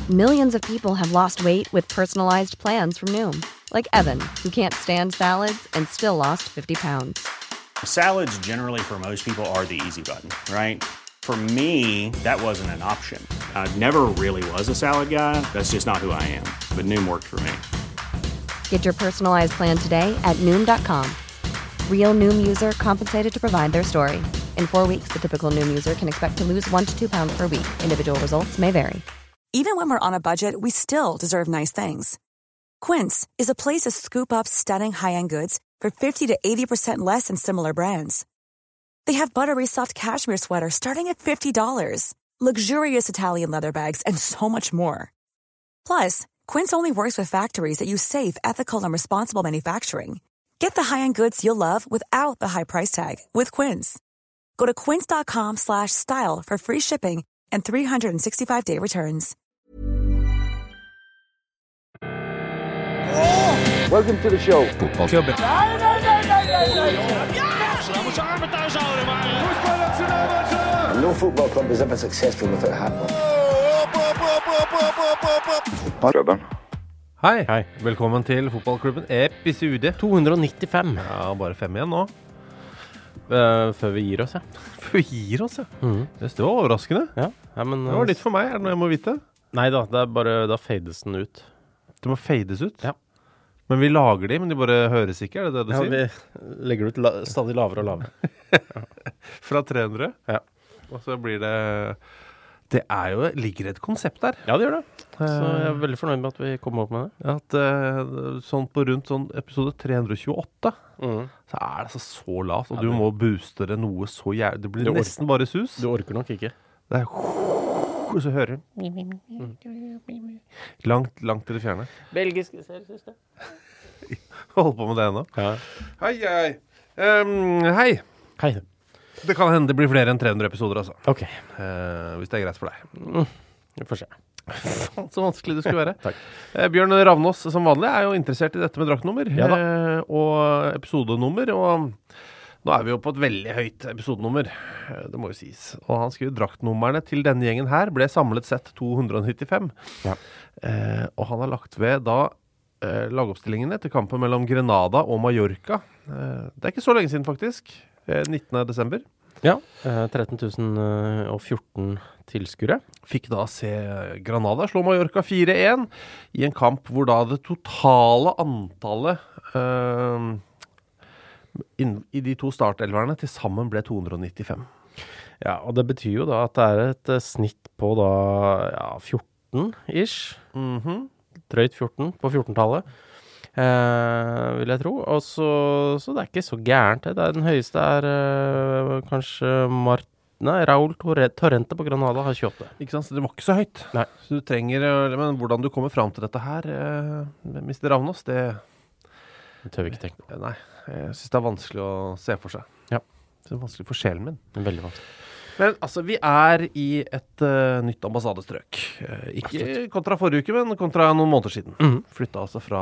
Millions of people have lost weight with personalized plans from Noom. Like Evan, who can't stand salads and still lost 50 pounds. Salads generally for most people are the easy button, right? For me, that wasn't an option. I never really was a salad guy. That's just not who I am. But Noom worked for me. Get your personalized plan today at Noom.com. Real Noom user compensated to provide their story. In 4 weeks, the typical Noom user can expect to lose 1 to 2 pounds per week. Individual results may vary. Even when we're on a budget, we still deserve nice things. Quince is a place to scoop up stunning high-end goods for 50 to 80% less than similar brands. They have buttery soft cashmere sweaters starting at $50, luxurious Italian leather bags, and so much more. Plus, Quince only works with factories that use safe, ethical, and responsible manufacturing. Get the high-end goods you'll love without the high price tag with Quince. Go to quince.com/style for free shipping and 365-day returns. Welcome to the show. Fotballklubben. No football club is ever successful without a hat. Fotballklubben. Hei, velkommen til Fotballklubben, episode 295. Ja, bare 5 igjen nå. Før vi gir oss, ja. Før vi gir oss, ja. Det var overraskende. Ja, men det var litt for meg, er det noe jeg må vite? Neida, det er bare, da fades den ut. Det må fades ut? Ja. Men vi lager de, men de bare høres ikke, er det det du sier? Ja, vi legger ut stadig lavere og lavere. Fra 300? Ja. Og så blir det... Det er jo, ligger et konsept der. Ja, det gjør det. Så jeg er veldig fornøyd med at vi kommer opp med det. At sånn på rundt sånn episode 328, så er det så lavt, og du må booste det noe så jævlig. Det blir nesten bare sus. Du orker nok ikke. Det er og så hører du langt til det fjerne. Belgiske ser siste. Hold på med det ennå. Ja. Hei. Hei. Det kan hende det blir flere enn 300 episoder, altså. Ok. Hvis det er greit for deg. Vi får se. Så vanskelig det skulle være. Takk. Bjørn Ravnås, som vanlig, er jo interessert i dette med draktnummer. Ja da. Og episodenummer, og nå er vi jo på et veldig høyt episodenummer. Det må jo sies. Og han skriver draktnummerne til denne gjengen her ble samlet sett 295. Ja. Og han har lagt ved da lagoppstillingene til kampen mellom Grenada og Mallorca. Det er ikke så lenge siden faktisk. 19. desember. Ja, 13.014 tilskuere. Fikk da se Granada slå Mallorca 4-1 i en kamp hvor da det totale antallet i de to startelverne til sammen ble 295. Ja, og det betyr jo da at det er et snitt på da 14-ish. Drøyt 14 på 14-tallet. Vil jeg tro. Og så det er ikke så gærent. Den høyeste er kanskje Raúl Torrente på Granada har 28. Ikke sant? Så det var ikke så høyt. Nei. Så du trenger, men hvordan du kommer frem til dette her, Mr. Ravnås, det tør vi ikke tenke på. Nei, jeg synes det er vanskelig å se for seg. Ja. Det er vanskelig for sjelen min. Det er veldig vanskelig. Men altså, vi er i et nytt ambassadestrøk. Ikke kontra forrige uke, men kontra noen måneder siden. Flyttet altså fra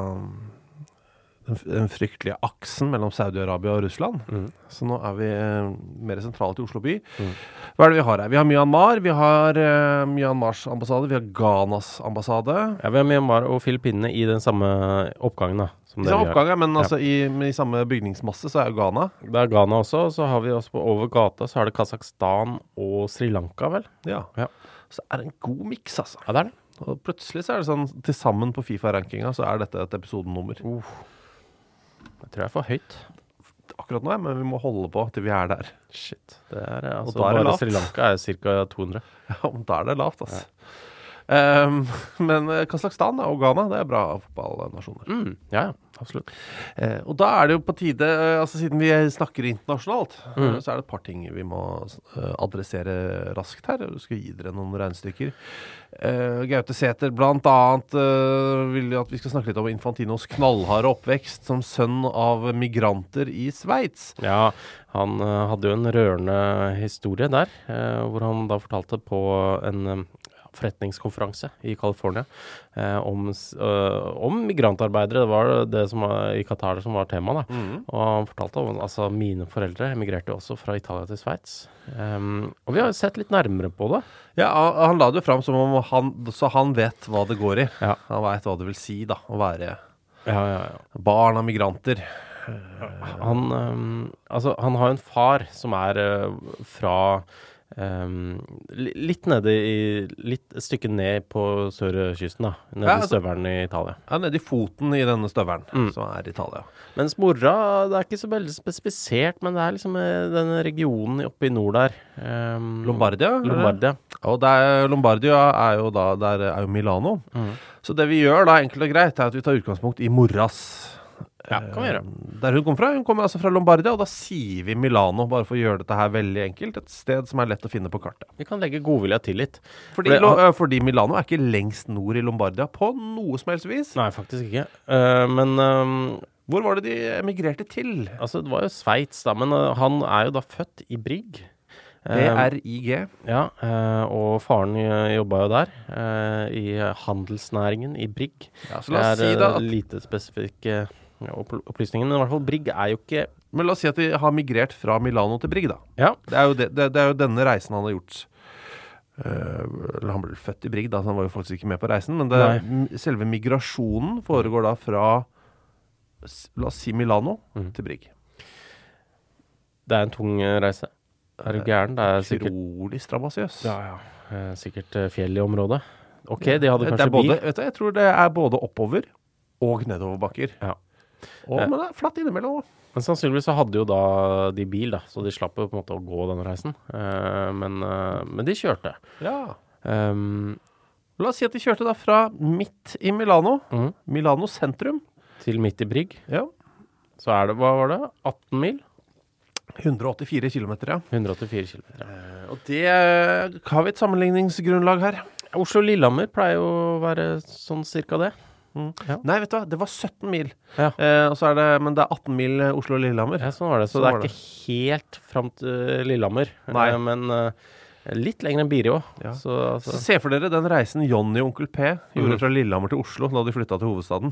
den fryktelige aksen mellom Saudi-Arabia og Russland. Så nå er vi mer sentrale til Oslo by. Hva er det vi har her? Vi har Myanmar, vi har Myanmars ambassade, vi har Ghanas ambassade. Ja, vi har Myanmar og Filippinene i den samme oppgangen da. I samme oppgangen, men altså i samme bygningsmasse så er jo Ghana. Det er Ghana også, og så har vi også på over gata, så er det Kazakhstan og Sri Lanka, vel? Ja. Så er det en god mix, altså. Ja, det er det. Og plutselig så er det sånn, til sammen på FIFA-rankinga, så er dette et episodenummer. Jeg tror jeg er for høyt. Akkurat nå, men vi må holde på til vi er der. Shit. Det er, altså, og da er det lavt. Sri Lanka er cirka 200. Ja, men da er det lavt, altså. Ja. Men Kazakhstan og Ghana, det er bra fotballnasjoner. Ja, absolutt. Og da er det jo på tide, altså siden vi snakker internasjonalt, så er det et par ting vi må adressere raskt her. Jeg skal gi dere noen regnestykker. Gaute Sæther blant annet vil at vi skal snakke litt om Infantinos knallharde oppvekst som sønn av migranter i Sveits. Ja, han hadde jo en rørende historie der, hvor han da fortalte på en forretningskonferanse i California om migrantarbeidere. Det var det som var i Qatar som var tema da. Og han fortalte om, altså mine foreldre emigrerte også fra Italia til Schweiz. Og vi har sett litt nærmere på det. Ja, han la det jo fram som om han vet hva det går i. Ja. Han vet hva det vil si da, å være Ja. barn av migranter. Han har en far som fra litt nede litt et stykke ned på sørkysten da, nede i støveren i Italia. Ja, nede i foten i denne støveren, som i Italia. Mens mora, det ikke så veldig spesifisert, men det liksom denne regionen oppe i nord der. Lombardia? Og Lombardia jo da, der jo Milano. Så det vi gjør da, enkelt og greit, at vi tar utgangspunkt i moras. Ja, kan vi gjøre. Der hun kommer fra. Hun kommer altså fra Lombardia, og da sier vi Milano, bare for å gjøre dette her veldig enkelt. Et sted som lett å finne på kartet. Vi kan legge godvilja til litt. Fordi Milano ikke lengst nord i Lombardia på noe som helst vis. Nei, faktisk ikke. Men hvor var det de emigrerte til? Altså, det var jo Schweiz da, men han jo da født i Brigg. BRIG. Ja, og faren jobbet jo der, i handelsnæringen i Brigg. Ja, så la oss si da at lite spesifikke opplysningen, men i hvert fall Brigg jo ikke... Men la oss si at de har migrert fra Milano til Brigg da. Ja. Det jo denne reisen han har gjort. Han ble født i Brigg da, så han var jo faktisk ikke med på reisen, men selve migrasjonen foregår da fra, la oss si Milano, til Brigg. Det en tung reise. Du gæren? Det sikkert... Utrolig strabasiøs. Ja. Sikkert fjell i området. Ok, de hadde kanskje bil. Vet du, jeg tror det både oppover og nedoverbakker. Ja. Men det flatt innimellom. Men sannsynligvis så hadde jo da de bil da, så de slapp jo på en måte å gå denne reisen. Men de kjørte. Ja. La oss si at de kjørte da fra midt i Milano, Milano sentrum, til midt i Brigg. Ja. Så det, hva var det? 18 mil? 184 kilometer, ja. 184 kilometer, ja. Og det har vi et sammenligningsgrunnlag her. Oslo-Lillehammer pleier jo å være sånn cirka det. Ja. Nei, vet du hva? Det var 17 mil. Ja. Og så men det 18 mil Oslo-Lillehammer. Ja, sånn var det. Så det ikke helt frem til Lillehammer. Nei. Men litt lenger enn Biri også. Ja. Så se for dere den reisen Johnny og Onkel P gjorde fra Lillehammer til Oslo da de flyttet til hovedstaden.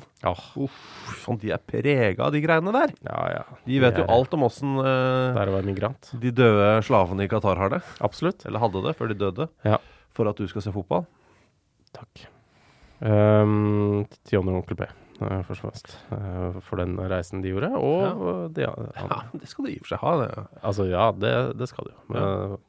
De preget av de greiene der. Ja. De vet jo alt om hvordan det å være migrant. De døde slavene i Qatar har det. Absolutt. Eller hadde det før de døde. Ja. For at du skal se fotball. Takk. Til Johnny og Onkel P først og fremst for den reisen de gjorde og det skal de i og for seg ha det. Altså det skal de jo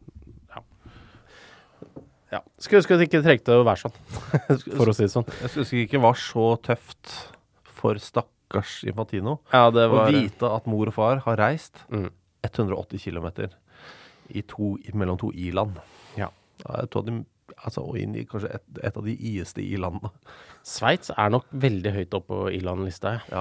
ja. Skulle ønske at det ikke trengte å være sånn for å si det sånn. Jeg skulle ønske det ikke var så tøft for stakkars Infantino det var... å vite at mor og far har reist 180 kilometer mellom to i-land. Ja. Jeg tror de og inn i kanskje et av de ieste i-landene. Schweiz nok veldig høyt opp på i-landlista. Ja.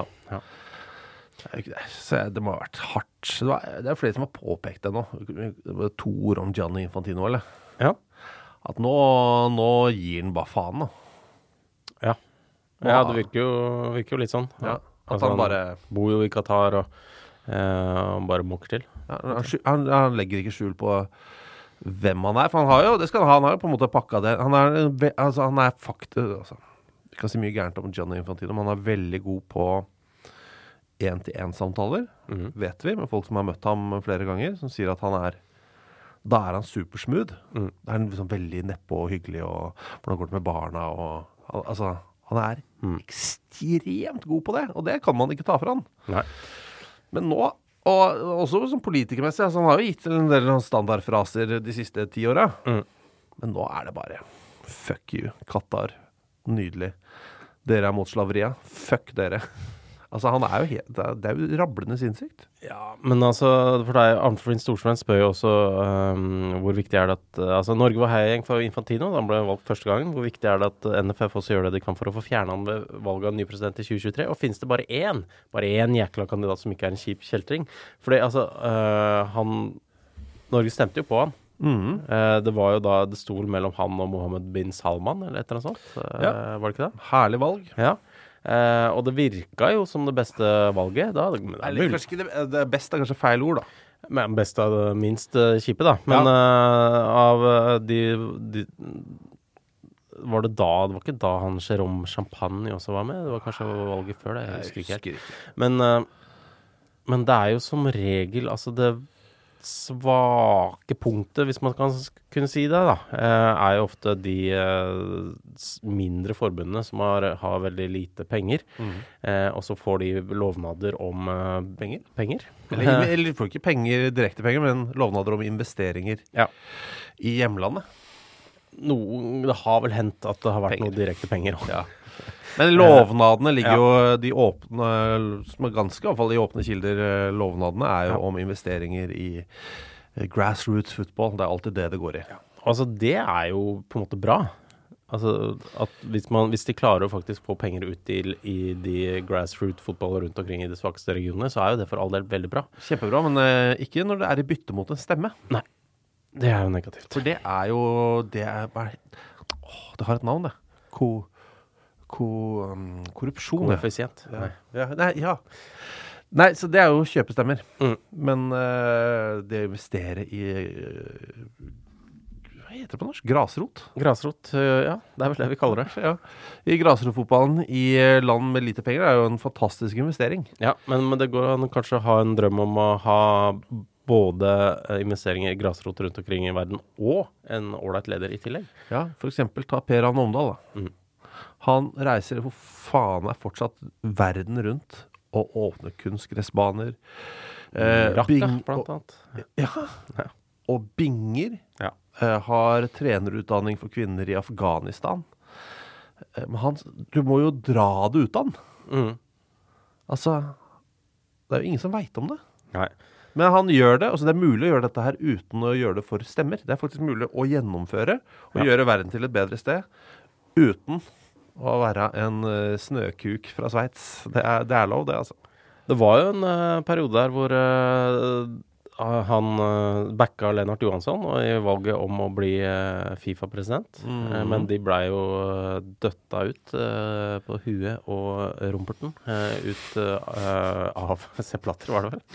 Så det må ha vært hardt. Det flere som har påpekt det nå. Det var 2 ord om Gianni Infantino, eller? Ja. At nå gir han bare faen, da. Ja, det virker jo litt sånn. Ja. At han bare bor jo i Qatar og bare mokker til. Ja, han legger ikke skjul på hvem han for han har jo på en måte pakket det. Han faktisk, vi kan si mye gærent om Gianni Infantino, men han veldig god på 1-til-1-samtaler, vet vi, med folk som har møtt ham flere ganger, som sier at da han supersmooth. Det liksom veldig neppe og hyggelig, og hvordan går det med barna, og han ekstremt god på det, og det kan man ikke ta fra han. Nei. Men nå, og også som politikermessig, han har jo gitt en del standardfraser de siste 10 årene. Men nå det bare fuck you, Qatar, nydelig. Dere mot slaveriet, fuck dere. Altså, han jo helt, det jo rablende sinnssykt. Ja, men altså, for deg, Arnfrid Storsvenn spør jo også hvor viktig det at, altså Norge var heiagjeng for Infantino, da han ble valgt første gangen. Hvor viktig det at NFF også gjør det de kan for å få fjernet han ved valget av ny president i 2023? Og finnes det bare én jækla kandidat som ikke en kjip kjeltring? Fordi, altså, Norge stemte jo på han. Det var jo da det stod mellom han og Mohammed bin Salman, eller et eller annet sånt. Var det ikke det? Herlig valg. Ja. Og det virka jo som det beste valget da. Kanskje ikke det beste kanskje feil ord da. Men best av det minst kjipe da. Men av var det var ikke da han Jérôme Champagne også var med? Det var kanskje valget før det, jeg husker ikke helt. Men det jo som regel, altså det svake punktet, hvis man kan kunne si det da, jo ofte de mindre forbundene som har veldig lite penger, og så får de lovnader om penger. Eller får ikke penger, direkte penger, men lovnader om investeringer i hjemlandet. Det har vel hendt at det har vært noe direkte penger. Ja. Men lovnadene ligger jo, de åpne, som ganske i hvert fall i åpne kilder, lovnadene jo om investeringer i grassroots football. Det alltid det går i. Ja. Altså det jo på en måte bra. Altså at hvis de klarer å faktisk få penger ut i de grassroot fotball rundt omkring i de svakeste regionene, så jo det for all del veldig bra. Kjempebra, men ikke når det i bytte mot en stemme. Nei. Det jo negativt. For det jo det har et navn, det. Korrupsjon. Koeffisient. Nei, så det jo kjøpestemmer. Men det å investere i hva heter det på norsk? Grasrot? Grasrot, ja. Det vel det vi kaller det. Ja. I grasrotfotballen i land med lite penger jo en fantastisk investering. Ja, men det går an kanskje å ha en drøm om å ha både investeringer i grasrot rundt omkring i verden og en ålreit leder i tillegg. Ja, for eksempel ta Per Arne Omdal da. Han reiser for faen fortsatt verden rundt og åpner kunstgressbaner. Raqqa, blant annet. Ja. Og Binger har trenerutdanning for kvinner i Afghanistan. Men du må jo dra det ut av han. Altså, det jo ingen som vet om det. Nei. Men han gjør det, altså det mulig å gjøre dette her uten å gjøre det for stemmer. Det faktisk mulig å gjennomføre og gjøre verden til et bedre sted uten å være en snøkuk fra Sveits. Det lov, det altså. Det var jo en periode der hvor han backa Lennart Johansson og i valget om å bli FIFA-president. Men de ble jo døtta ut på huet og rumperten ut av Sepp-Blatter, var det vel?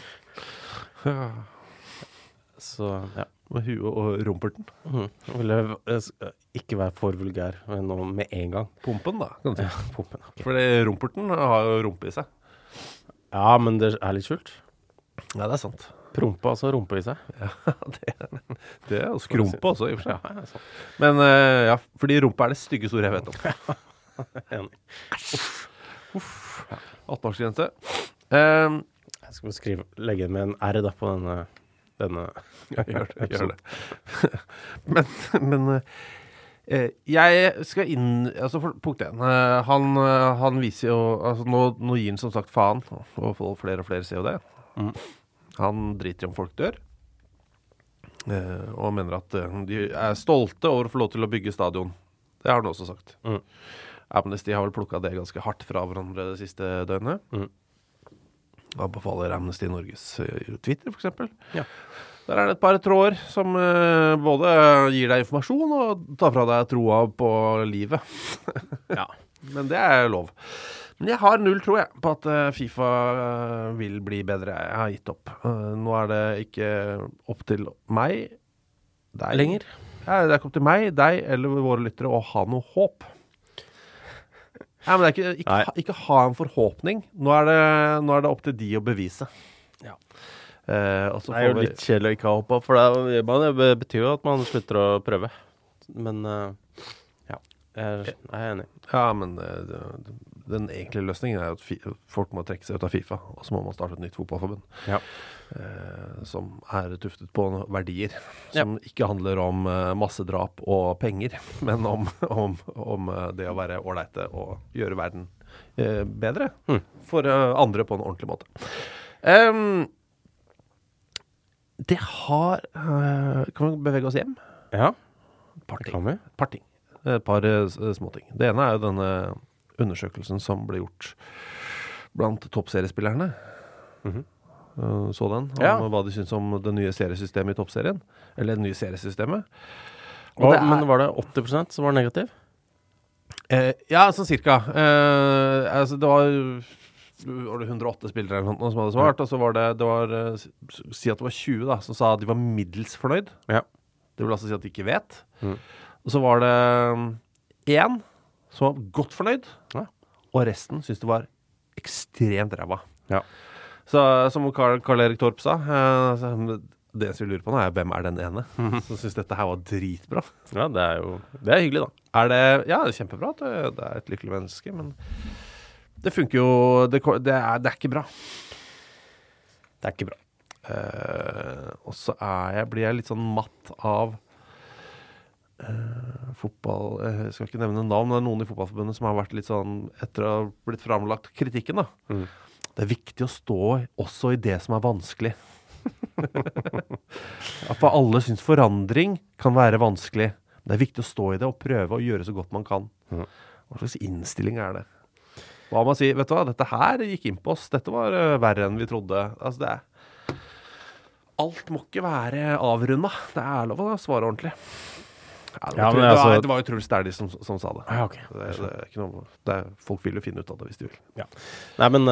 Så, ja. Med huet og rumperten. Jeg ville ikke være for vulgær nå med en gang. Pumpen da, kan du si. Ja, pumpen, okay. Fordi rumperten har jo rumpe i seg. Ja, men det litt skjult. Ja, det sant. Prompe, altså rumpe i seg. Ja, det og skrumpe også, i og for seg. Ja, sånn. Men ja, fordi rumpe det stygge store jeg vet om. Enig. Uff. 18-årsgrense. Jeg skal legge med en R da på denne ja, gjør det. men jeg skal inn, altså for punkt 1, han viser jo, altså nå gir han som sagt faen, og flere og flere ser jo det. Han driter om folk dør, og mener at de stolte over å få lov til å bygge stadion. Det har han også sagt. Amnesty har vel plukket det ganske hardt fra hverandre det siste døgnet. Anbefaler Amnesty Norges Twitter, for eksempel. Ja. Der det et par tråder som både gir deg informasjon og tar fra deg troa på livet. Ja. Men det lov. Men jeg har null tro på at FIFA vil bli bedre. Jeg har gitt opp. Nå det ikke opp til meg, deg. Lenger? Ja, det ikke opp til meg, deg eller våre lyttere å ha noe håp. Ja, men det ikke ha en forhåpning. Nå det opp til de å bevise. Ja. Det jo litt kjedelig å ikke ha håp på, for det betyr jo at man slutter å prøve. Men ja, jeg enig. Ja, men den egentlige løsningen jo at folk må trekke seg ut av FIFA, og så må man starte et nytt fotballforbund. Ja. Som tuftet på verdier, som ikke handler om massedrap og penger, men om det å være ålreite og gjøre verden bedre for andre på en ordentlig måte. Det har kan vi bevege oss hjem? Ja, kan vi? Et par ting. Et par småting. Det ene jo denne undersøkelsen som ble gjort blant toppseriespillerne. Så den, om hva de synes om det nye seriesystemet i toppserien, eller det nye seriesystemet. Men var det 80% som var negativ? Ja, sånn cirka. Altså det var 108 spillere eller noe som hadde svart, og så var det si at det var 20 da, som sa at de var middels fornøyd. Ja. Det vil altså si at de ikke vet. Og så var det en som var godt fornøyd, Ja. og resten syntes det var ekstremt ræva. Ja. Så som Karl-Erik Torp sa, det jeg lurer på nå er hvem er den ene som synes dette her var dritbra. Ja, det er hyggelig, da. Det er kjempebra at det er et lykkelig menneske, men det funker jo, det er ikke bra. Det er ikke bra. Og så blir jeg litt sånn matt av fotball. Jeg skal ikke nevne navn, men det er noen i fotballforbundet som har vært litt sånn, etter å ha blitt framlagt kritikken da. Det er viktig å stå også i det som er vanskelig. For alle synes forandring kan være vanskelig. Det er viktig å stå i det og prøve å gjøre så godt man kan. Hva slags innstilling er det? Hva man sier, vet du hva, dette her gikk inn på oss. Dette var verre enn vi trodde. Altså alt må ikke være avrundet. Det er lov å svare ordentlig. Det var jo Truls Dæhlie som sa det. Ja, ok. Det er ikke noe, folk vil jo finne ut av det hvis de vil. Ja. Nei, men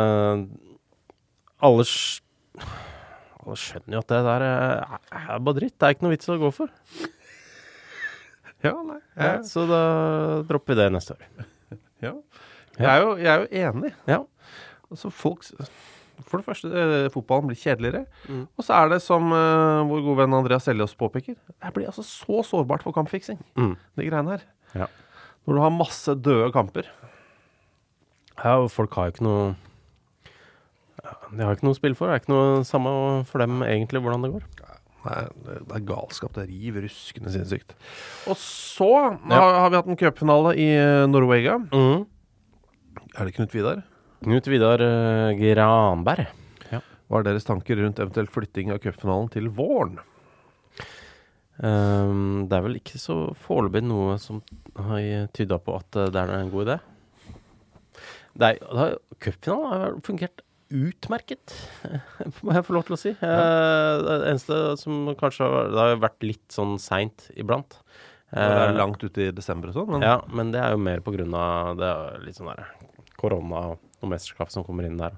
alle skjønner jo at det der er bare dritt. Det er ikke noe vits å gå for. Ja, nei. Så da dropper vi det neste år. Ja. Jeg er jo enig. Ja. Altså for det første, fotballen blir kjedeligere. Og så er det som vår gode venn Andreas Seljås påpeker, det blir altså så sårbart for kampfiksing, de greiene her. Ja. Når du har masse døde kamper. Ja, og folk har jo ikke noe de har ikke noe å spille for. Det er ikke noe samme for dem egentlig hvordan det går. Nei, det er galskap, det riv ruskende sinnssykt. Og så har vi hatt en cupfinale i Norwega. Er det Knut Vidar? Knut Vidar Granberg. Ja. Hva er deres tanker rundt eventuelt flytting av cupfinalen til våren? Det er vel ikke så foreløpig noe som har tydet på at det er en god idé. Cupfinalen har fungert utmerket, må jeg få lov til å si. Det eneste som kanskje det har vært litt sånn sent iblant. Det er langt ute i desember og sånn. Men... Ja, men det er jo mer på grunn av det litt sånn der korona og mesterskap som kommer inn der.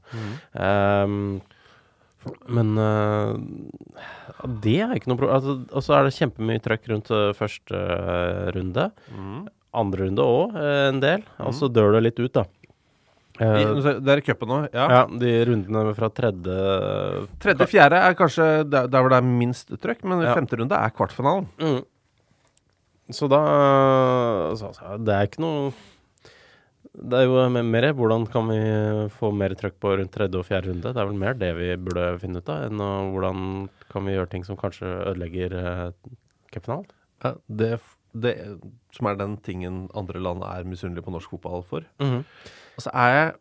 Men det er ikke noe problem. Og så er det kjempemye trøkk rundt første runde. Andre runde også, en del. Og så dør det litt ut, da. Det er cupen nå, ja, de rundene fra tredje, fjerde er kanskje der hvor det er minst trøkk, men femte runde er kvartfinalen. Så da det er ikke noe det er jo mer hvordan kan vi få mer trøkk på rundt tredje og fjerde runde. Det er vel mer det vi burde finne ut av enn hvordan kan vi gjøre ting som kanskje ødelegger cupfinalen. Ja, det som er den tingen andre land er misunnelige på norsk fotball for. Og så er jeg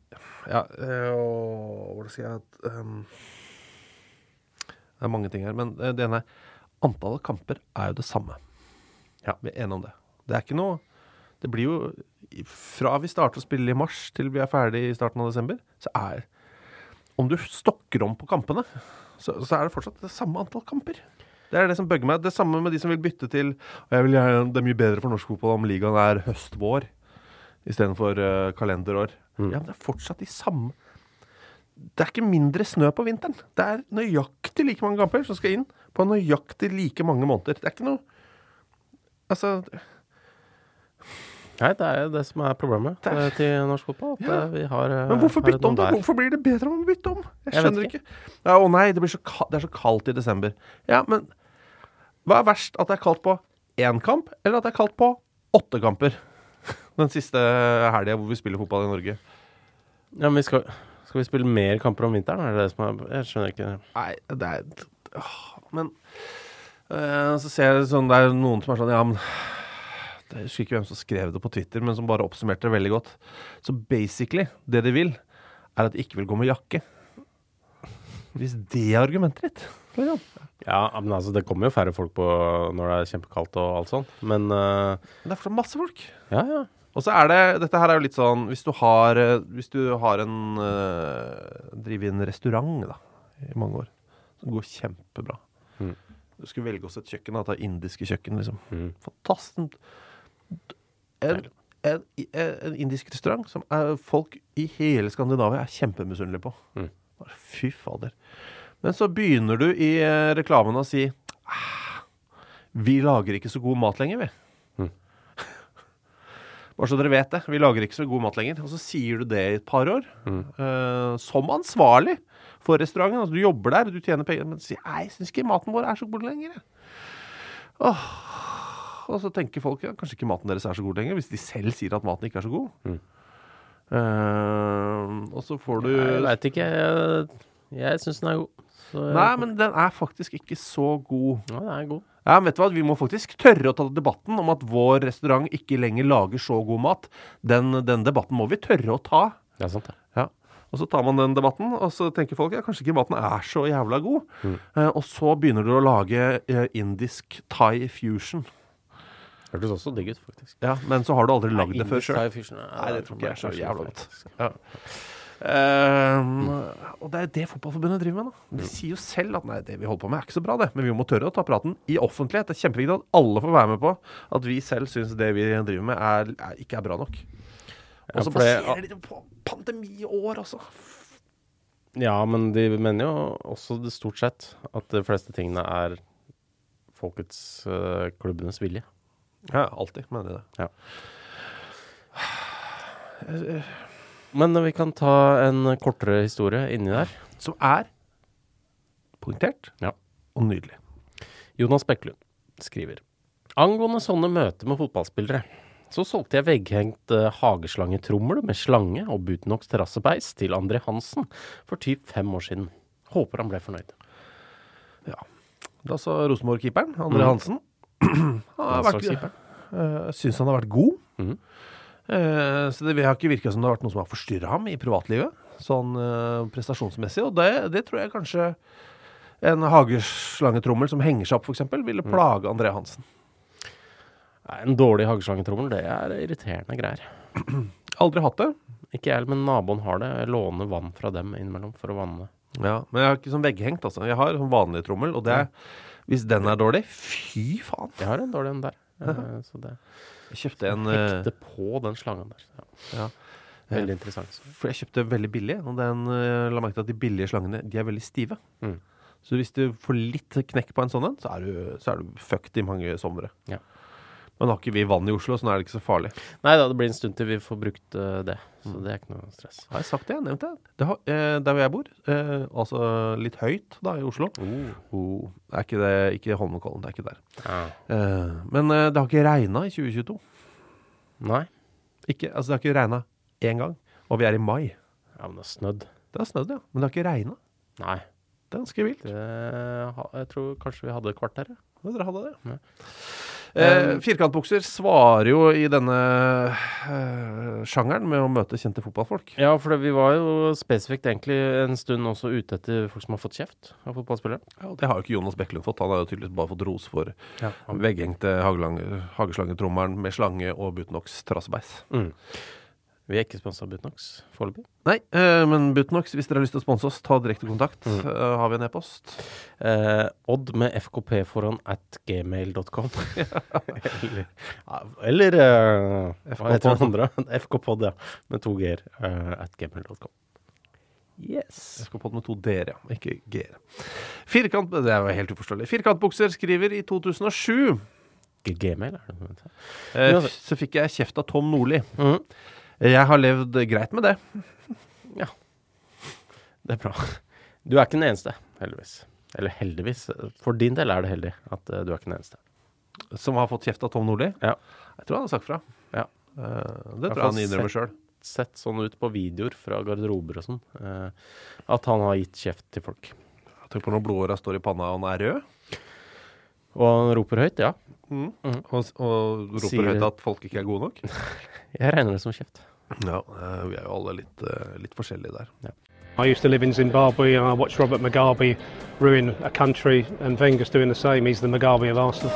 hvordan skal jeg det er mange ting her, men det ene antallet kamper er jo det samme. Ja, vi er enige om det. Det er ikke noe det blir jo fra vi starter å spille i mars til vi er ferdig i starten av desember, så om du stokker om på kampene, så er det fortsatt det samme antall kamper. Det er det som bøgger meg. Det samme med de som vil bytte til, og det er mye bedre for norsk fotball om ligaen er høst-vår i stedet for kalenderår. Ja, men det er fortsatt de samme. Det er ikke mindre snø på vinteren. Det er nøyaktig like mange kamper som skal inn på nøyaktig like mange måneder. Det er ikke noe Nei, det er det som er problemet til norsk fotball. Men hvorfor bytte om det? Hvorfor blir det bedre om å bytte om? Jeg skjønner ikke. Nei, det er så kaldt i desember. Ja, men hva er verst? At det er kaldt på 1 kamp, eller at det er kaldt på 8 kamper? Den siste helgen hvor vi spiller fotball i Norge. Ja, men skal vi spille mer kamper om vinteren? Er det det som jeg skjønner ikke. Nei, det men så ser jeg sånn, det er noen som er sånn, ja, men jeg husker ikke hvem som skrev det på Twitter, men som bare oppsummerte det veldig godt. Så basically, det de vil, er at de ikke vil gå med jakke. Hvis det er argumentet ditt. Ja, men altså, det kommer jo færre folk på når det er kjempekaldt og alt sånt. Men det er for masse folk. Ja. Og så er det, dette her er jo litt sånn, hvis du har driver en restaurant da, i mange år, som går kjempebra. Du skulle velge oss et kjøkken, ta indiske kjøkken, liksom. Fantastisk. En indisk restaurant som folk i hele Skandinavia er kjempemusunnelige på. Fy fader. Men så begynner du i reklamen å si vi lager ikke så god mat lenger, vi. Bare så dere vet det, vi lager ikke så god mat lenger. Og så sier du det i et par år, som ansvarlig for restauranten. Altså, du jobber der, du tjener penger, men sier, jeg synes ikke maten vår så god lenger. Og så tenker folk, kanskje ikke maten deres så god lenger, hvis de selv sier at maten ikke så god. Og så får du... Jeg vet ikke, jeg synes den god. Nei, men den faktisk ikke så god. Ja, den god. Ja, vet du hva? Vi må faktisk tørre å ta debatten om at vår restaurant ikke lenger lager så god mat. Den debatten må vi tørre å ta. Det sant, ja. Og så tar man den debatten, og så tenker folk, kanskje ikke maten så jævla god. Og så begynner du å lage indisk Thai fusion. Det hørtes også digg ut, faktisk. Ja, men så har du aldri lagd det før selv. Thai fusion, Nei, det tror ikke jeg så jævla godt. Ja. Og det det fotballforbundet driver med da. De sier jo selv at nei, det vi holder på med ikke så bra det, men vi må tørre å ta praten i offentlighet. Det kjempeviktig at alle får være med på at vi selv synes det vi driver med ikke bra nok. Og så baserer de det på pandemiår også. Ja, men de mener jo også det stort sett at de fleste tingene folkets, klubbenes vilje. Ja, alltid mener jeg det. Ja. Men vi kan ta en kortere historie inni der. Som poengtert og nydelig. Jonas Bekkelund skriver: Angående sånne møter med fotballspillere, så solgte jeg vegghengt hageslangetrommel med slange og Butenocks terrassebeis til André Hansen for typ 5 år siden. Håper han ble fornøyd. Ja. Da sa Rosenborg-keeperen, André Hansen. Synes han har vært god. Så det har ikke virket som det har vært noe som har forstyrret ham i privatlivet, sånn prestasjonsmessig, og det tror jeg kanskje en hageslangetrommel som henger seg opp for eksempel, ville plage André Hansen. En dårlig hageslangetrommel, det irriterende greier. Aldri hatt det. Ikke jeg, men naboen har det. Jeg låner vann fra dem innimellom for å vanne. Ja, men jeg har ikke sånn vegghengt, altså. Jeg har sånn vanlig trommel, og hvis den dårlig, fy faen. Jeg har en dårlig en der. Så det... Jeg kjøpte en... Hekte på den slangen der. Ja. Veldig interessant. For jeg kjøpte veldig billig, og la merke til at de billige slangene, de veldig stive. Så hvis du får litt knekk på en sånn, så er du fucked i mange somre. Ja. Men har ikke vi vann i Oslo, så nå er det ikke så farlig. Nei da, det blir en stund til vi får brukt det. Så det ikke noe stress. Har jeg sagt det? Jeg nevnte det. Der hvor jeg bor, altså litt høyt da i Oslo. Er ikke det, ikke Holmenkollen, det er ikke der. Men det har ikke regnet i 2022. Nei. Det har ikke regnet en gang. Og vi i mai. Ja, men det har snødd. Det har snødd, ja. Men det har ikke regnet. Nei. Det er ganske vilt. Jeg tror kanskje vi hadde kvarter. Ja, dere hadde det. Ja. Firkantbukser svarer jo i denne sjangeren med å møte kjente fotballfolk. Ja, for vi var jo spesifikt egentlig en stund også ute etter folk som har fått kjeft av fotballspillere. Ja, det har jo ikke Jonas Bekkelund fått. Han har jo tydeligvis bare fått ros for vegghengte hageslangetrommeren med slange og Butenocks terrassebeis. Vi er ikke sponset av Butenocks foreløpig. Nei, men Butenocks, hvis dere har lyst til å sponse oss, ta direkte kontakt. Har vi en e-post? Odd med FKP foran @gmail.com. Eller hva heter den andre? FKpod, ja. Med 2 g-er @gmail.com. Yes. FKpod med 2 d-er, ja. Ikke g-er. Det var helt uforståelig. Firkantbukser skriver i 2007. Gmail, er det? Så fikk jeg kjeft av Tom Nordli. Jeg har levd greit med det. Ja, det bra. Du er ikke den eneste, heldigvis. Eller heldigvis. For din del er det heldig at du er ikke den eneste. Som har fått kjeft av Tom Nordli? Ja. Jeg tror han har sagt fra. Ja. Det tror jeg han innrømmer selv. Sett sånn ut på videoer fra garderober og sånn, at han har gitt kjeft til folk. Jeg tror på når blodåra står i panna og han er rød. Og han roper høyt, ja. Og roper høyt at folk ikke er gode nok. Jeg regner det som kjeft. Ja, vi er jo alle litt forskjellige der. Ja. I used to live in Zimbabwe and I watched Robert Mugabe ruin a country and Wenger's doing the same. He's the Mugabe of Arsenal.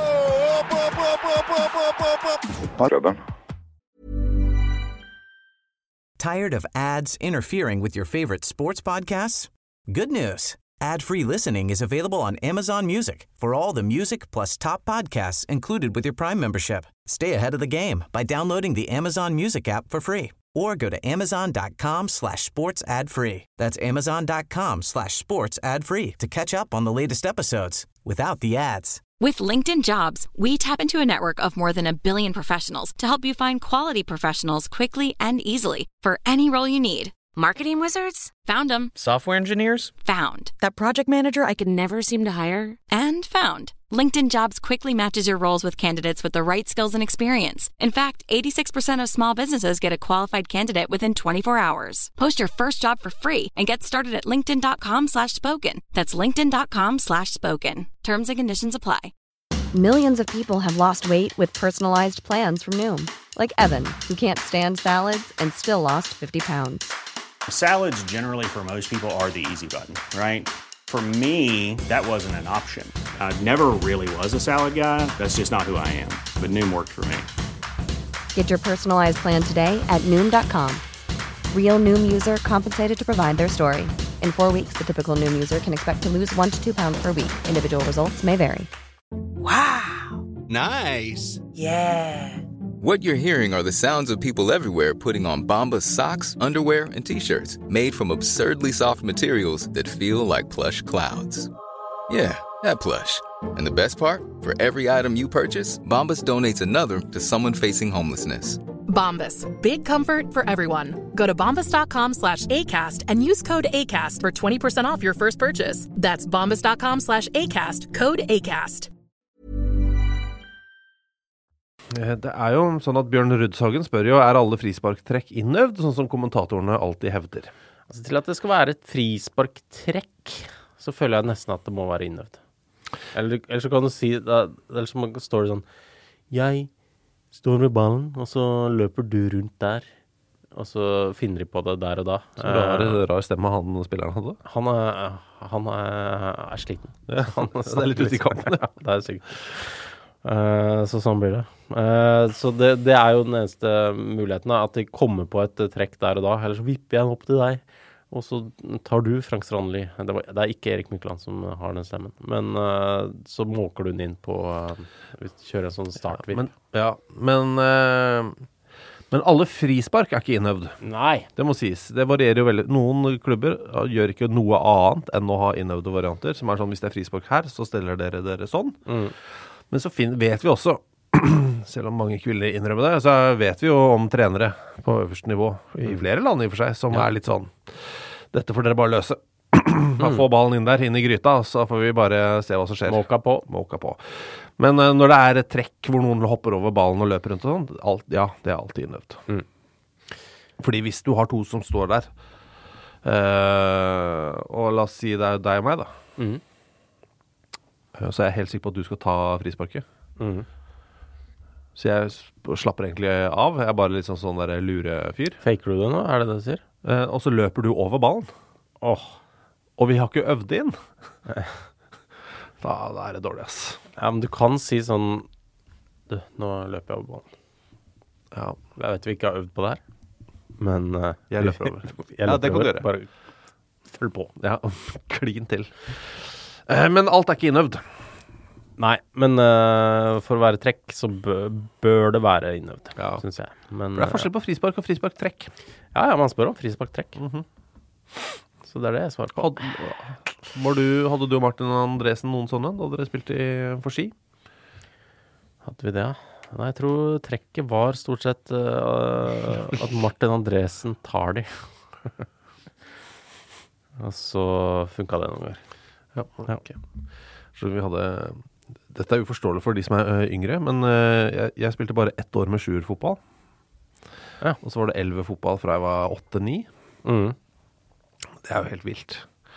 Tired of ads interfering with your favorite sports podcasts? Good news. Ad-free listening is available on Amazon Music for all the music plus top podcasts included with your Prime membership. Stay ahead of the game by downloading the Amazon Music app for free or go to amazon.com/sports ad-free. That's amazon.com/sports ad-free to catch up on the latest episodes without the ads. With LinkedIn Jobs, we tap into a network of more than 1 billion professionals to help you find quality professionals quickly and easily for any role you need. Marketing wizards? Found them. Software engineers? Found. That project manager I could never seem to hire? And found. LinkedIn Jobs quickly matches your roles with candidates with the right skills and experience. In fact, 86% of small businesses get a qualified candidate within 24 hours. Post your first job for free and get started at linkedin.com/spoken. That's linkedin.com/spoken. Terms and conditions apply. Millions of people have lost weight with personalized plans from Noom. Like Evan, who can't stand salads and still lost 50 pounds. Salads generally for most people are the easy button, right? For me, that wasn't an option. I never really was a salad guy. That's just not who I am. But Noom worked for me. Get your personalized plan today at Noom.com. Real Noom user compensated to provide their story. In 4 weeks, the typical Noom user can expect to lose 1 to 2 pounds per week. Individual results may vary. Wow. Nice. Yeah. What you're hearing are the sounds of people everywhere putting on Bombas socks, underwear, and T-shirts made from absurdly soft materials that feel like plush clouds. Yeah, that plush. And the best part? For every item you purchase, Bombas donates another to someone facing homelessness. Bombas. Big comfort for everyone. Go to bombas.com/ACAST and use code ACAST for 20% off your first purchase. That's bombas.com/ACAST. Code ACAST. Det jo sånn at Bjørn Ruddshagen spør jo, alle frisparktrekk innøvd, sånn som kommentatorene alltid hevder? Altså, til at det skal være et frisparktrekk, så føler jeg nesten at det må være innøvd. Eller så kan du si, eller så står det sånn, jeg står med ballen, og så løper du rundt der, og så finner de på det der og da. Så rar stemme han spilleren hadde? Han sliten. Ja, det litt ute i kampen. Ja, det sikkert. Så sånn blir det. Så det jo den eneste muligheten, at de kommer på et trekk der og da, eller så vipper jeg den opp til deg, og så tar du Frank Strandli. Det ikke Erik Mykland som har den stemmen, men så måker du den inn på kjøre en sånn startvipp. Men alle frispark ikke innøvd. Nei. Det må sies. Det varierer jo veldig. Noen klubber gjør ikke noe annet enn å ha innøvde varianter, som sånn, hvis det frispark her, så steller dere sånn. Men så vet vi også, selv om mange ikke vil innrømme det, så vet vi jo om trenere på øverste nivå i flere land i og for seg, som litt sånn, dette får dere bare løse. Få ballen inn der, inn i gryta, så får vi bare se hva som skjer. Måka på. Men når det et trekk hvor noen hopper over ballen og løper rundt og sånn, det alltid innøvd. Fordi hvis du har to som står der, og la oss si det deg og meg da, så jeg helt sikker på at du skal ta frisparket. Så jeg slapper egentlig av. Jeg bare litt sånn der lurefyr. Faker du det nå? Det det du sier? Og så løper du over ballen. Og vi har ikke øvd inn. Da det dårlig, ass. Ja, men du kan si sånn, du, nå løper jeg over ballen. Ja. Jeg vet vi ikke har øvd på det her, men jeg løper over. Ja, det kan du gjøre. Bare følg på. Ja, klin til. Men alt ikke innøvd. Nei, men for å være trekk så bør det være innøvd, synes jeg. Men, det forskjell på frispark og frisparktrekk. Ja, man spør om frisparktrekk. Så det det jeg svarer på. Hadde du og Martin Andresen noen sånne da dere spilte for ski? Hadde vi det, ja? Nei, jeg tror trekket var stort sett at Martin Andresen tar de. Og så funket det noen ganger. Ja, ok. Så vi hadde... Dette uforståelig for de som yngre, men jeg spilte bare 1 år med sjuerfotball. Ja. Og så var det 11 fotball fra jeg var 8-9. Det jo helt vilt.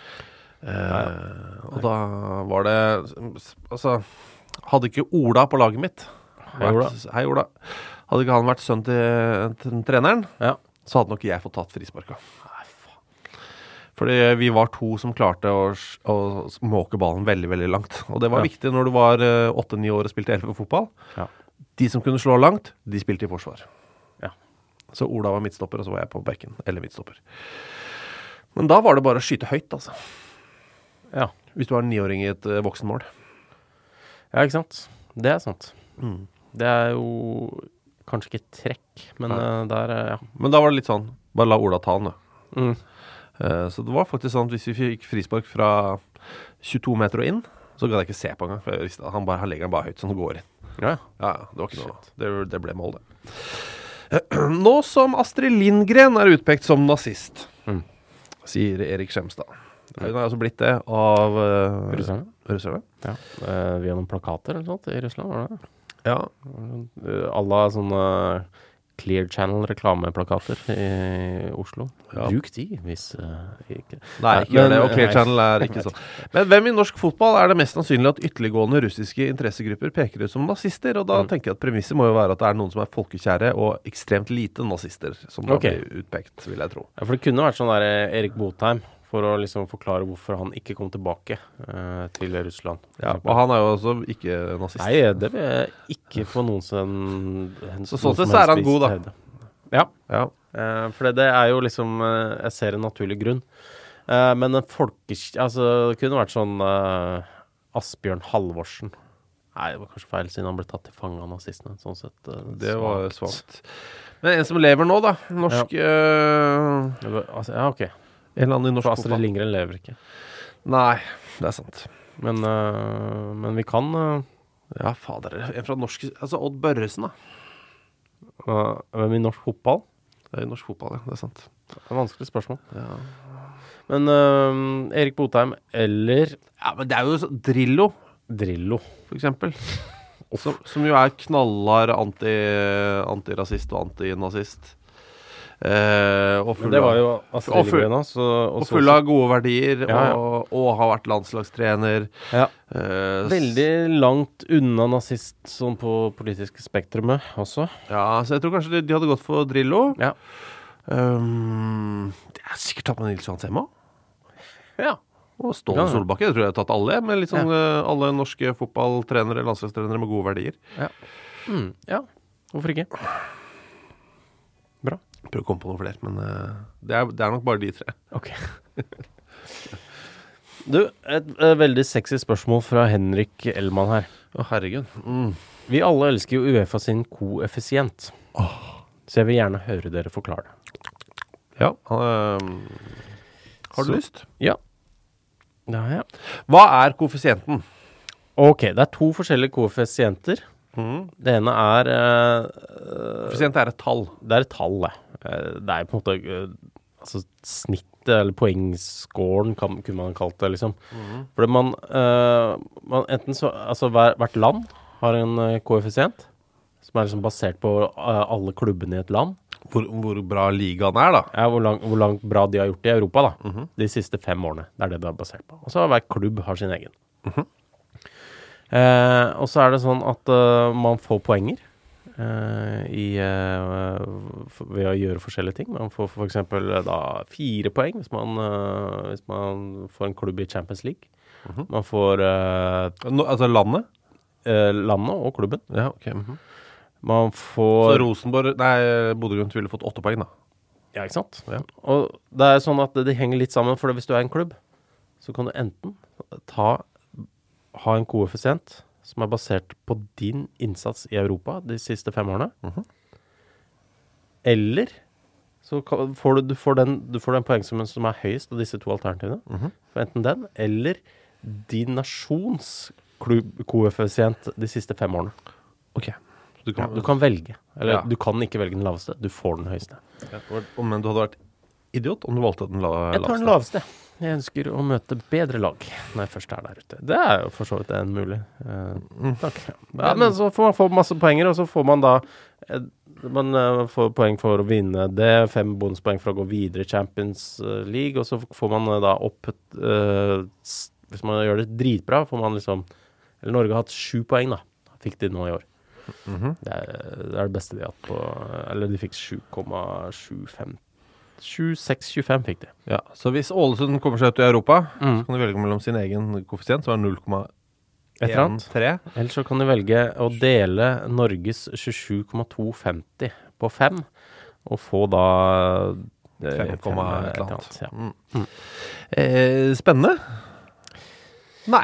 Og da var det... Altså, hadde ikke Ola på laget mitt. Hei Ola. Hadde ikke han vært sønn til treneren, så hadde nok jeg fått tatt frisparka. Fordi vi var 2 som klarte å måke ballen veldig, veldig langt. Og det var viktig når du var 8-9 år og spilte 11 fotball. Ja. De som kunne slå langt, de spilte i forsvar. Ja. Så Ola var midtstopper, og så var jeg på bekken, eller midtstopper. Men da var det bare å skyte høyt, altså. Ja. Hvis du var en 9-åring i et voksenmål. Ja, ikke sant? Det sant. Det jo kanskje ikke trekk, men ja. Men da var det litt sånn, bare la Ola ta den, da. Så det var faktisk sånn at hvis vi fikk frispark fra 22 meter og inn, Så gadd jeg ikke se på engang, for jeg visste at han legger den bare høyt, sånn det går inn. Ja, det var ikke noe. Det ble mål, det. Nå som Astrid Lindgren er utpekt som nazist, sier Erik Skjemstad. Hun har altså blitt det av russerne. Ja, via noen plakater eller sånt i Russland, var det? Ja. Alle sånne Clear Channel-reklameplakater i Oslo. Ja. Bruk de, hvis ikke... Nei, ikke gjør det, og Clear Channel er ikke sånn. Men hvem i norsk fotball er det mest sannsynlig at ytterliggående russiske interessegrupper peker ut som nazister? Og da tenker jeg at premisset må jo være at det er noen som er folkekjære og ekstremt lite nazister som da blir utpekt, vil jeg tro. Ja, for det kunne vært sånn der Erik Botheim, for å liksom forklare hvorfor han ikke kom tilbake til Russland. Ja, og han er jo også ikke nazist. Nei, det vil jeg ikke på noen Så sånn sett så er han god, da. Ja. For det er jo liksom, jeg ser en naturlig grunn. Men altså, det kunne vært sånn Asbjørn Halvorsen. Nei, det var kanskje feil siden han ble tatt til fange av nazistene. Sånn sett, det var svagt. Men en som lever nå, da. Norsk... Ja, ok. En eller annen i norsk fotball. Astrid Lindgren lever ikke. Nei, det er sant. Men vi kan... Ja, fader. En fra norsk... Altså, Odd Børresen, da. Hvem i norsk fotball? Det er i norsk fotball, ja. Det er sant. Det er et vanskelig spørsmål. Ja. Men Erik Botheim eller... Ja, men det er jo Drillo. Drillo, for eksempel. Som jo er knallhard antirasist og antinazist. Og det var jo Astrid Lindgren og full av gode verdier og har vært landslagstrener. Veldig langt unna nazist sånn på politiske spektrumet også. Ja, så jeg tror kanskje de hadde gått for Drillo. Ja. Det er sikkert tatt med Nils Johan Semma. Ja. Og Ståle Solbakke, jeg tror jeg har tatt alle, men litt sånn alle norske fotballtrenere, landslagstrenere med gode verdier. Ja. Ja, hvorfor ikke? Bra. Prøv å komme på noen flere, men det er nok bare de tre. Ok. Du, et veldig sexy spørsmål fra Henrik Ellmann her. Å, herregud. Vi alle elsker jo UEFA sin koeffisient. Så jeg vil gjerne høre dere forklare det. Ja. Har du lyst? Ja. Det har jeg. Hva er koeffisienten? Ok, det er to forskjellige koeffisienter. Det ene er... Koeffisient er et tall. Det er et tall, det. Det er på en måte altså snittet, eller poengscoren kunne man kalt det, liksom. Fordi man enten så... Altså hvert land har en koeffisient som er liksom basert på alle klubbene i et land. Hvor bra ligaen er, da. Ja, hvor langt bra de har gjort det i Europa, da. De siste 5 årene. Det er det er basert på. Og så har hver klubb har sin egen. Og så er det sånn at man får poenger ved å gjøre forskjellige ting. Man får for eksempel da 4 poeng hvis man får en klubb i Champions League. Man får... altså landet? Landet og klubben. Ja, ok. Man får... Så Rosenborg... Nei, Bodø Glimt ville fått 8 poeng, da. Ja, ikke sant? Ja. Og det er sånn at det henger litt sammen, for hvis du er en klubb, så kan du enten ha en koeffisient som er basert på din innsats i Europa de siste 5 årene. Eller så får du får den poengsummen som er høyest av disse 2 alternativene. For enten den, eller din nasjons koeffisient de siste 5 årene. Ok. Du kan velge. Eller du kan ikke velge den laveste. Du får den høyeste. Ja, men du hadde vært idiot om du valgte den laveste? Jeg tar den laveste. Jeg ønsker å møte bedre lag når jeg først er der ute. Det er jo for så vidt en mulig. Takk. Ja, men så får man få masse poenger, og så får man da man får poeng for å vinne det, 5 bonuspoeng for å gå videre i Champions League, og så får man da opp hvis man gjør det dritbra, får man liksom... Eller Norge har hatt 7 poeng da. Fikk de nå i år. Det er det beste de har hatt på... Eller de fikk 7,75. 7,625 fikk de. Ja, så hvis Ålesund kommer seg ut i Europa, så kan de velge mellom sin egen koeffisient, som er 0,13. Eller så kan de velge å dele Norges 27,250 på 5, og få da 5,1 eller annet. Ja. Spennende? Nei.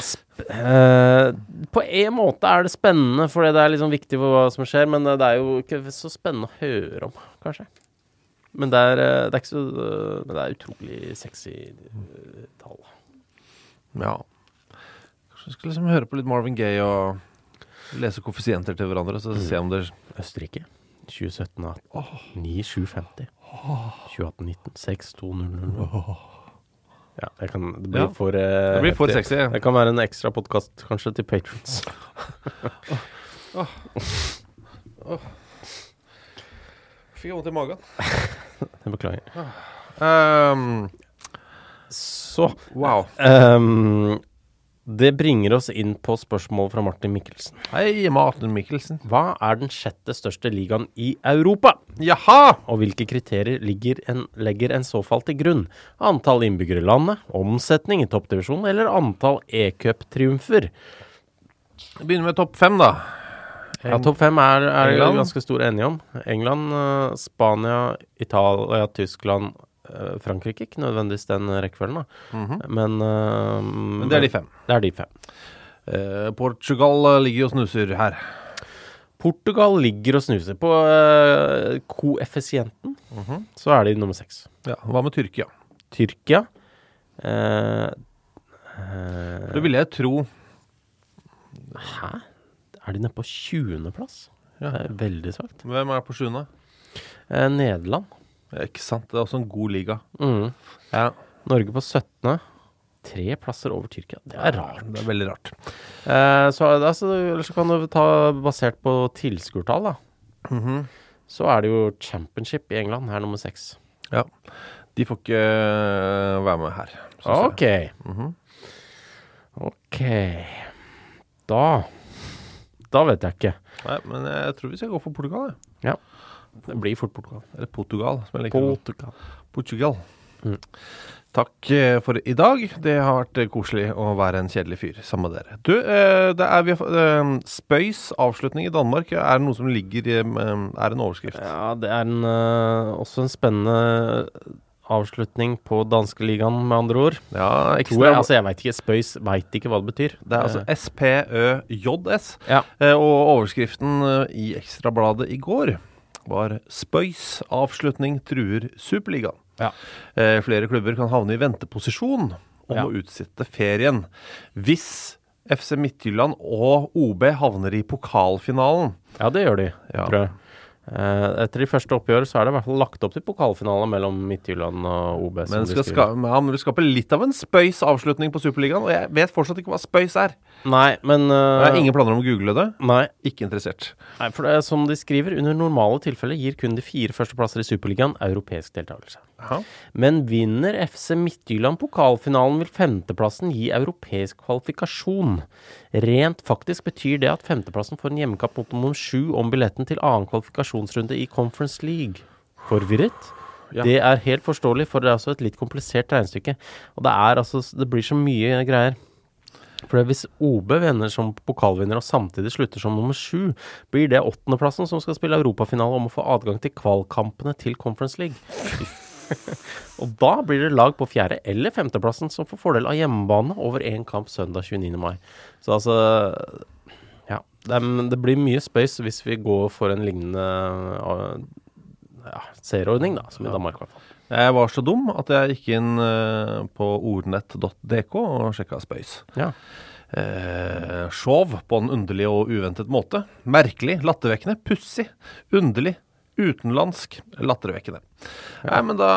På en måte er det spennende, for det er liksom viktig for hva som skjer, men det er jo ikke så spennende å høre om, kanskje. Men det er ikke så... Men det er utrolig sexy tall. Ja. Så skal liksom høre på litt Marvin Gaye og lese koeffisienter til hverandre, så se om det... Østerrike, 2017-18, 9-7-50. 2018-19, 6-2-0-0. Ja, det blir for... det blir for sexy, ja. Det kan være en ekstra podcast, kanskje, til Patrons. Fikk jeg vondt i magen. Jeg beklager. Så, wow. Det bringer oss inn på spørsmål fra Martin Mikkelsen. Hei, Martin Mikkelsen. Hva den 6. største ligaen i Europa? Jaha! Og hvilke kriterier legger en så fall til grunn? Antall innbyggere i landet, omsetning i toppdivisjonen, eller antall e-cup-triumfer? Vi begynner med topp 5 da. Ja, topp 5 er ganske stor enige om. England, Spania, Italia, Tyskland, Frankrike, ikke nødvendigvis den rekkefølgen da. Men det er de 5. Det er de 5. Portugal ligger jo og snuser her. Portugal ligger og snuser på koeffisienten. Så er de nummer 6. Ja, hva med Tyrkia? Tyrkia? Det vil jeg tro. Hæ? Er de nede på 20. plass? Ja. Det er veldig svagt. Hvem er på 7. Nederland. Ikke sant, det er også en god liga. Ja. Norge på 17. 3 plasser over Tyrkia. Det er rart. Det er veldig rart. Ellers så kan du ta basert på tilskuertall da. Så er det jo Championship i England, her nummer 6. Ja, de får ikke være med her. Ok. Ok. Da vet jeg ikke. Nei, men jeg tror vi skal gå for Portugal, Ja. Det blir fort Portugal. Eller Portugal, som jeg liker. Portugal. Takk for i dag. Det har vært koselig å være en kjedelig fyr sammen med dere. Du, vi har Spøys avslutning i Danmark. Er det noe som ligger i en overskrift? Ja, det er også en spennende avslutning på danske ligaen, med andre ord. Ja, jeg vet ikke, Spøys vet ikke hva det betyr. Det er altså SPØJS. Ja. Og overskriften i Ekstrabladet i går var Spøys avslutning truer Superligaen. Ja. Flere klubber kan havne i venteposisjon om å utsette ferien hvis FC Midtjylland og OB havner i pokalfinalen. Ja, det gjør de, tror jeg. Etter de første oppgjør så er det i hvert fall lagt opp til pokalfinalen mellom Midtjylland og OB. Men vi vil skape litt av en Spøys avslutning på Superligaen, og jeg vet fortsatt ikke hva Spøys er. Nei, men... jeg har ingen planer om å google det. Nei. Ikke interessert. Nei, for det er som de skriver, under normale tilfeller gir kun de 4 første plasser i Superligaen europeisk deltakelse. Men vinner FC Midtjylland pokalfinalen vil 5. plassen gi europeisk kvalifikasjon. Rent faktisk betyr det at 5. plassen får en hjemmekamp mot nummer 7 om billetten til annen kvalifikasjonsrunde i Conference League. Forvirret? Ja. Det er helt forståelig, for det er også et litt komplisert regnestykke. Og det blir så mye greier. For hvis OB vinner som pokalvinner og samtidig slutter som nummer 7, blir det 8. plassen som skal spille europafinale om å få adgang til kvalkampene til Conference League. Og da blir det lag på 4. eller 5. plassen som får fordel av hjemmebane over en kamp søndag 29. mai. Så ja, det blir mye Spøys hvis vi går for en lignende serieordning da, som i Danmark i hvert fall. Jeg var så dum at jeg gikk inn på ordnett.dk og sjekket Spøys. Ja. Sjov på en underlig og uventet måte. Merkelig, lattervekkende, pussig, underlig, utenlandsk, lattervekkende. Nei, men da...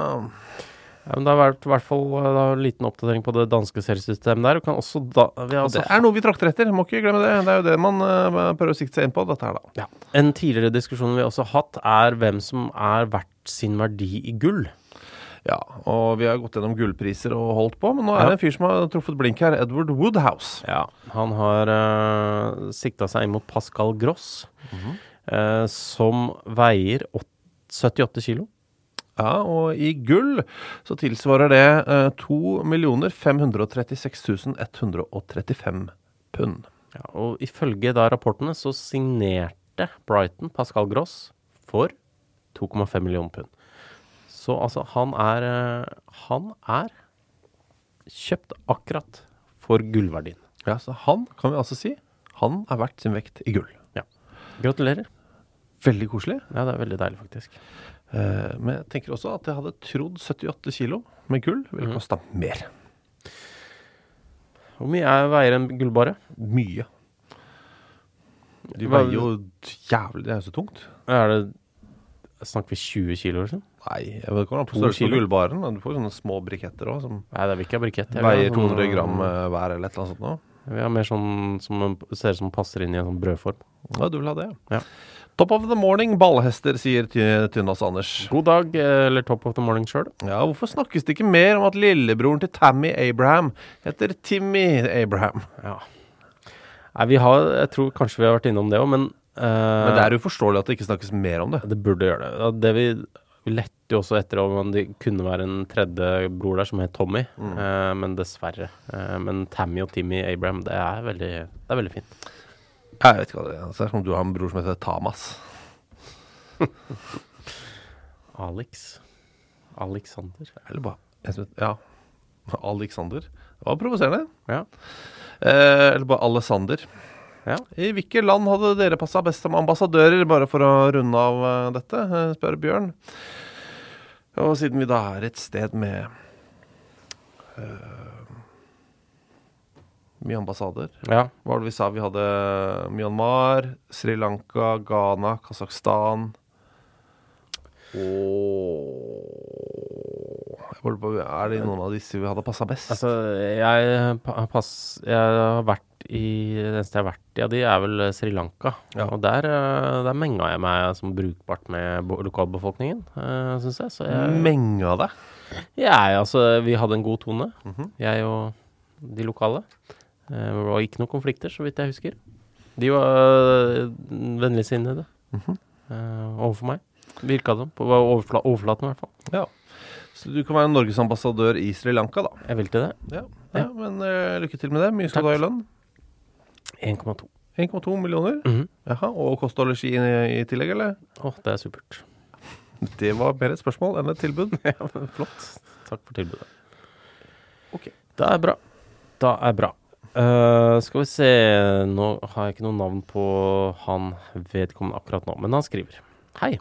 Ja, men det har vært i hvert fall en liten oppdatering på det danske seriesystemet der. Du kan også det er noe vi trakter etter, må ikke glemme det. Det er jo det man prøver å sikte seg inn på, dette her da. Ja. En tidligere diskusjon vi også har hatt er hvem som er verdt sin verdi i gull. Ja, og vi har gått gjennom gullpriser og holdt på, men nå er det en fyr som har truffet blink her, Edward Woodhouse. Ja, han har siktet seg inn mot Pascal Gross, som veier 78 kilo. Ja, og i gull så tilsvarer det 2.536.135 pund. Ja, og ifølge da rapportene så signerte Brighton Pascal Gross for 2,5 millioner pund. Så altså, han er kjøpt akkurat for gullverdien. Ja, så han, kan vi altså si, han er verdt sin vekt i gull. Ja. Gratulerer. Veldig koselig. Ja, det er veldig deilig faktisk. Men jeg tenker også at jeg hadde trodd 78 kilo med gull ville koste mer. Hvor mye veier en gullbarre? Mye. De veier jo jævlig, det så tungt. Snakker vi 20 kilo, liksom? Nei, jeg vet ikke om på størrelse på gullbaren, men du får sånne små briketter også, som Nei, det vil ikke ha brikett. Veier 200 gram hver eller et eller annet sånt nå. Vi har mer sånn som ser som passer inn i en sånn brødform. Ja, du vil ha det, ja. Top of the morning, ballhester, sier Tynnas Anders. God dag, eller top of the morning selv. Ja, hvorfor snakkes det ikke mer om at lillebroren til Tammy Abraham heter Timmy Abraham? Ja. Nei, jeg tror kanskje vi har vært innom det også, men det jo uforståelig at det ikke snakkes mer om det. Det burde gjøre det. Det vi lette jo også etter om det kunne være en tredje bror der som het Tommy, men dessverre. Men Tammy og Timmy Abraham, det er veldig fint. Jeg vet ikke hva det er. Det som du har en bror som heter Thomas. Alexander. Eller bare, ja, Alexander. Det var provoserende. Ja. Eller bare Alessander. Ja. I hvilke land hadde dere passet best som ambassadører, bare for å runde av dette, spør Bjørn. Og siden vi da et sted med mye ambassader. Ja. Hva var det vi sa? Vi hadde Myanmar, Sri Lanka, Ghana, Kazakhstan det noen av disse vi hadde passet best? Altså, jeg har vært det eneste jeg har vært i, de vel Sri Lanka. Ja. Og der menga jeg meg som brukbart med lokalbefolkningen, synes jeg. Så menga deg? Ja, altså, vi hadde en god tone. Jeg og de lokale. Det var ikke noen konflikter, så vidt jeg husker. De var vennligsinnede overfor meg. Virket som, på overflaten i hvert fall. Ja, så du kan være en Norges ambassadør i Sri Lanka da. Jeg vil til det. Ja, men lykke til med det. Mye skal du ha i lønn? 1,2. 1,2 millioner? Jaha, og kost og logi i tillegg, eller? Det supert. Det var mer et spørsmål enn et tilbud. Ja, flott. Takk for tilbudet. Ok. Det bra. Skal vi se, nå har jeg ikke noe navn på han vedkommende akkurat nå, men han skriver: Hei!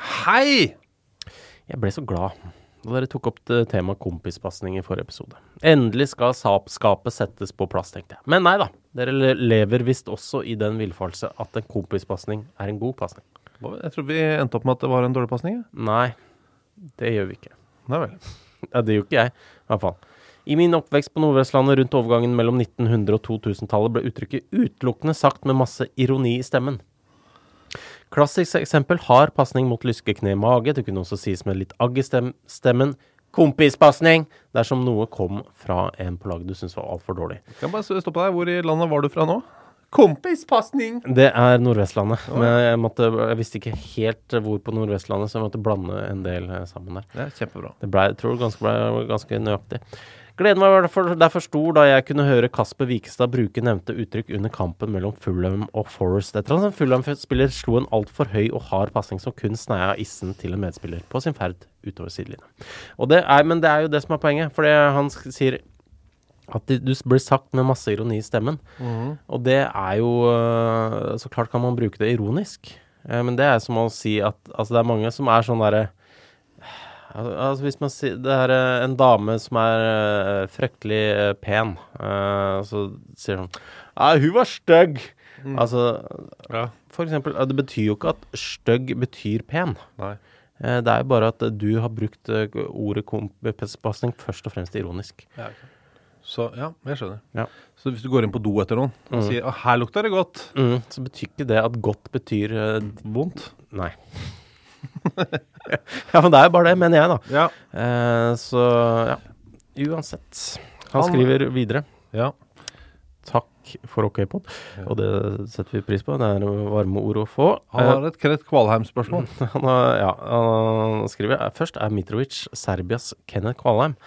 Jeg ble så glad da dere tok opp det temaet kompispassning i forrige episode. Endelig skal skapet settes på plass, tenkte jeg. Men nei da, dere lever visst også i den villfarelse at en kompispassning er en god passning. Jeg tror vi endte opp med at det var en dårlig passning. Nei, det gjør vi ikke. Nei vel. Ja, det gjør ikke jeg, i hvert fall. I min oppvekst på Nordvestlandet rundt overgangen mellom 1900- og 2000-tallet ble uttrykket utelukkende sagt med masse ironi i stemmen. Klassisk eksempel har passning mot lyske kne i mage. Det kunne også sies med litt agg i stemmen. Kompispassning! Dersom noe kom fra en på laget du synes var alt for dårlig. Kan jeg bare stoppe deg? Hvor i landet var du fra nå? Kompispassning! Det Nordvestlandet. Men jeg visste ikke helt hvor på Nordvestlandet, så jeg måtte blande en del sammen der. Det kjempebra. Jeg tror det ble ganske nøyaktig. Gleden var derfor stor da jeg kunne høre Kasper Wikestad bruke nevnte uttrykk under kampen mellom Fulham og Forest. Etter at en Fulham-spiller slo en alt for høy og hard passning som kun sneia issen til en medspiller på sin ferd utover sidelinjen. Men det jo det som poenget, for han sier at du blir sagt med masse ironi i stemmen. Og det jo så klart kan man bruke det ironisk. Men det som å si at altså det mange som sånn derre altså hvis man sier det en dame som fryktelig pen, så sier hun hun var stygg. Altså, for eksempel, det betyr jo ikke at stygg betyr pen. Nei. Det jo bare at du har brukt ordet kompispassning først og fremst ironisk. Ja, okay. Så ja, jeg skjønner. Ja. Så hvis du går inn på do etter noen og sier her lukter det godt, så betyr ikke det at godt betyr vondt? Nei. Ja, men det bare det, mener jeg da. Ja. Så ja, uansett. Han skriver videre. Ja. Takk for OK-pod, og det setter vi pris på. Det varme ord å få. Han har et Kenneth Kvalheim-spørsmål. Han skriver, først Mitrovic Serbias Kenneth Kvalheim.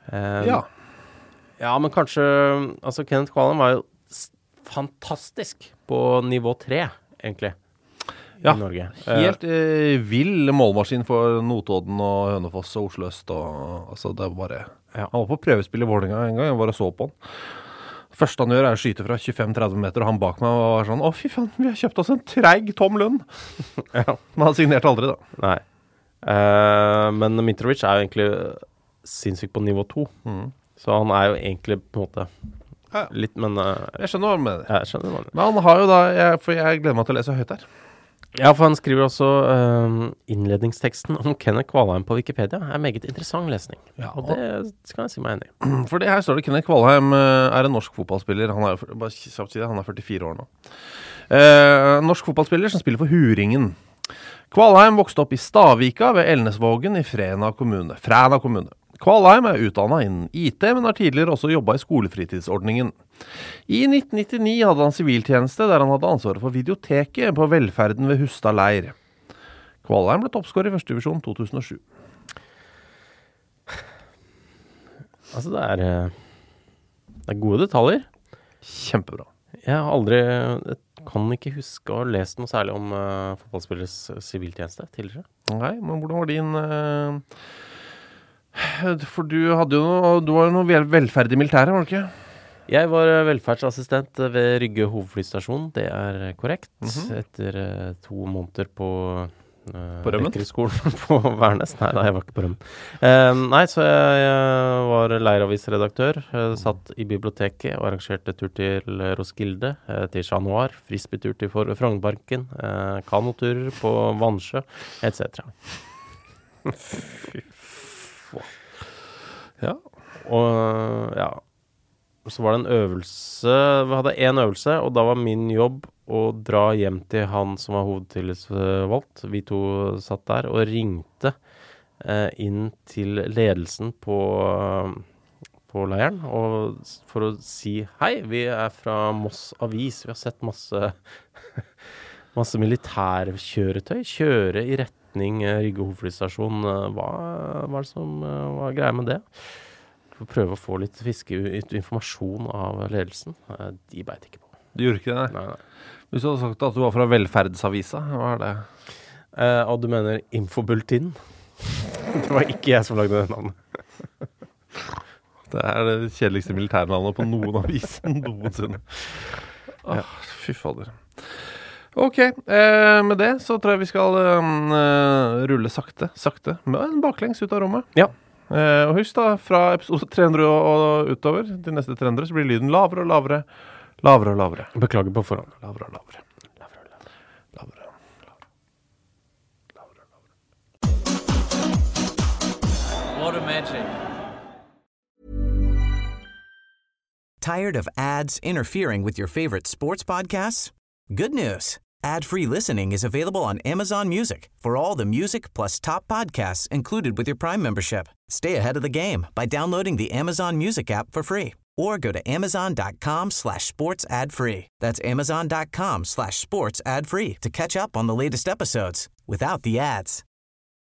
Ja, men kanskje, altså Kenneth Kvalheim var jo fantastisk på nivå 3, egentlig. I Norge. Helt vill målmaskin for Notodden og Hønefoss og Oslo Øst. Altså det bare, han var på prøvespill i Vålinga en gang, jeg bare så på han. Første han gjør å skyte fra 25-30 meter, og han bak meg var sånn, fy faen, vi har kjøpt oss en treig Tom Lund. Men han signerte aldri da. Nei. Men Mitrovic jo egentlig sinnssykt på nivå 2. Så han jo egentlig på en måte litt, men jeg skjønner hva han mener. Jeg skjønner hva han mener. Men han har jo da, for jeg gleder meg til å lese høyt her. Ja, for han skriver også innledningsteksten om Kenneth Kvalheim på Wikipedia meget interessant lesning. Og det skal jeg si meg enig i. For det her står det Kenneth Kvalheim en norsk fotballspiller. Han er jo, bare kjapt si det, han er 44 år nå. Norsk fotballspiller som spiller for Huringen. Kvalheim vokste opp i Stavika ved Elnesvågen i Fræna kommune. Kvalheim utdannet innen IT, men har tidligere også jobbet i skolefritidsordningen. I 1999 hadde han siviltjeneste der han hadde ansvaret for videoteket på velferden ved Hustad leir. Kvalheim ble toppskårer i 1. divisjon 2007. Altså det er gode detaljer. Kjempebra. Jeg kan ikke huske å ha lest noe særlig om fotballspillers siviltjeneste tidligere. Nei, men hvordan var din... For du var jo noe velferd i militæret, var det ikke? Jeg var velferdsassistent ved Rygge hovedflystasjon, det er korrekt. Etter 2 måneder på Rekkerskolen på Værnes. Nei, jeg var ikke på Rømmen. Så jeg var leiravisredaktør, satt i biblioteket og arrangerte tur til Roskilde, til Chat Noir, frisbeetur til Frognerparken, kanoturer på Vansjø, etc. Ja. Og så var det en øvelse, vi hadde en øvelse, og da var min jobb å dra hjem til han som var hovedtillitsvalgt. Vi 2 satt der og ringte inn til ledelsen på leiren, og for å si hei, vi fra Moss Avis, vi har sett masse militærkjøretøy kjøre i retning Rygge hovedflystasjon. Hva er det som var greia med det? For å prøve å få litt informasjon av ledelsen. De beit ikke på. Du gjorde ikke det? Nei. Hvis du hadde sagt at du var fra Velferdsavisa, hva er det? Og du mener Infobulletin? Det var ikke jeg som lagde det navnet. Det er det kjedeligste militærnavnet på noen avisen noensinne. Fy fader. Ok, med det så tror jeg vi skal rulle sakte, med en baklengs ut av rommet. Ja. Og husk da, fra episode 300 og utover til neste 300 så blir lyden lavere og lavere. Beklager på forhånd. Lavere og lavere. What a magic. Tired of ads interfering with your favorite sports podcasts? Good news. Ad-free listening is available on Amazon Music for all the music plus top podcasts included with your Prime membership. Stay ahead of the game by downloading the Amazon Music app for free or go to amazon.com/sports ad-free. That's amazon.com/sports ad-free to catch up on the latest episodes without the ads.